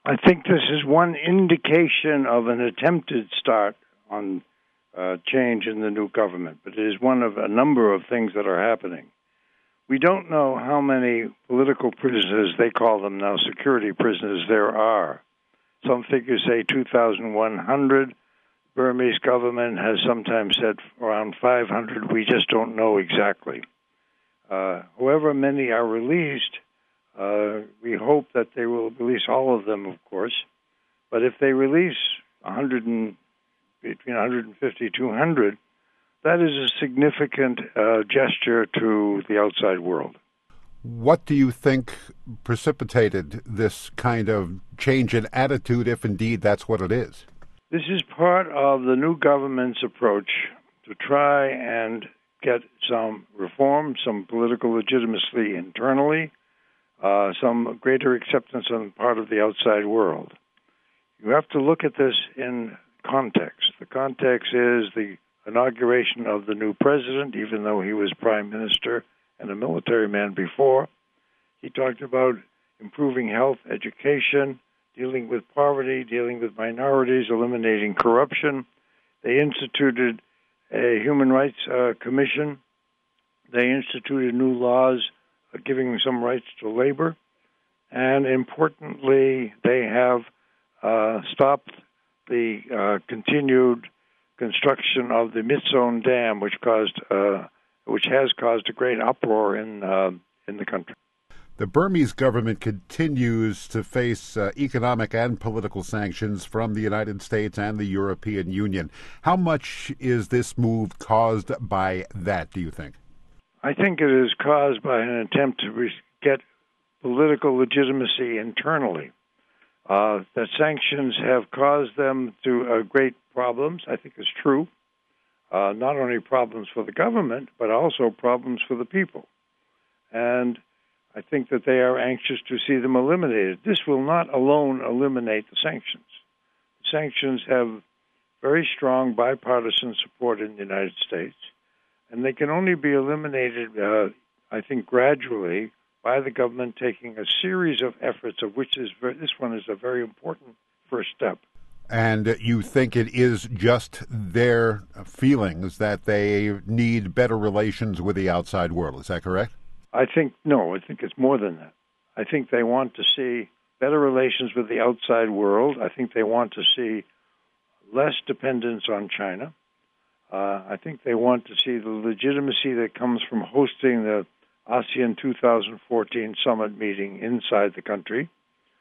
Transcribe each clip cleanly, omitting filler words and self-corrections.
I think this is one indication of an attempted start on change in the new government, but it is one of a number of things that are happening. We don't know how many political prisoners, they call them now security prisoners, there are. Some figures say 2,100. Burmese government has sometimes said around 500. We just don't know exactly. However many are released, we hope that they will release all of them, of course. But if they release between 150 200, that is a significant gesture to the outside world. What do you think precipitated this kind of change in attitude, if indeed that's what it is? This is part of the new government's approach to try and get some reform, some political legitimacy internally, some greater acceptance on the part of the outside world. You have to look at this in context. The context is the inauguration of the new president, even though he was prime minister and a military man before. He talked about improving health, education, dealing with poverty, dealing with minorities, eliminating corruption. They instituted a human rights commission. They instituted new laws giving some rights to labor. And importantly, they have stopped the continued construction of the Myitsone Dam, which has caused a great uproar in the country. The Burmese government continues to face economic and political sanctions from the United States and the European Union. How much is this move caused by that, do you think? I think it is caused by an attempt to get political legitimacy internally. That sanctions have caused them to great problems, I think is true. Not only problems for the government, but also problems for the people. And I think that they are anxious to see them eliminated. This will not alone eliminate the sanctions. The sanctions have very strong bipartisan support in the United States, and they can only be eliminated, I think, gradually by the government taking a series of efforts, of which this one is a very important first step. And you think it is just their feelings that they need better relations with the outside world. Is that correct? I think it's more than that. I think they want to see better relations with the outside world. I think they want to see less dependence on China. I think they want to see the legitimacy that comes from hosting the ASEAN 2014 summit meeting inside the country.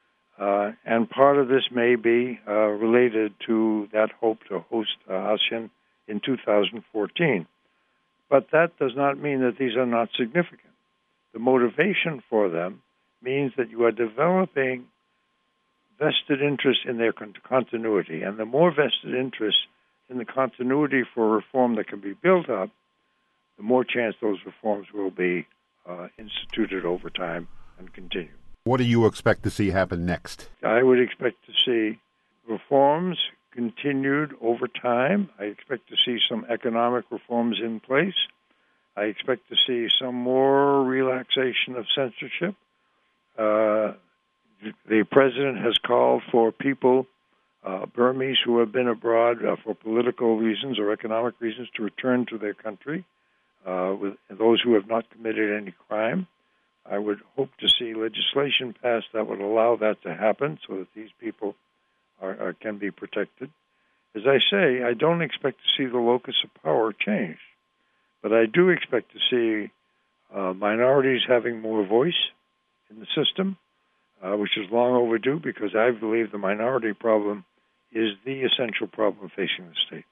And part of this may be related to that hope to host ASEAN in 2014. But that does not mean that these are not significant. The motivation for them means that you are developing vested interest in their continuity. And the more vested interest in the continuity for reform that can be built up, the more chance those reforms will be instituted over time and continue. What do you expect to see happen next? I would expect to see reforms continued over time. I expect to see some economic reforms in place. I expect to see some more relaxation of censorship. The president has called for people, Burmese who have been abroad for political reasons or economic reasons, to return to their country, with those who have not committed any crime. I would hope to see legislation passed that would allow that to happen so that these people can be protected. As I say, I don't expect to see the locus of power changed. But I do expect to see minorities having more voice in the system, which is long overdue because I believe the minority problem is the essential problem facing the state.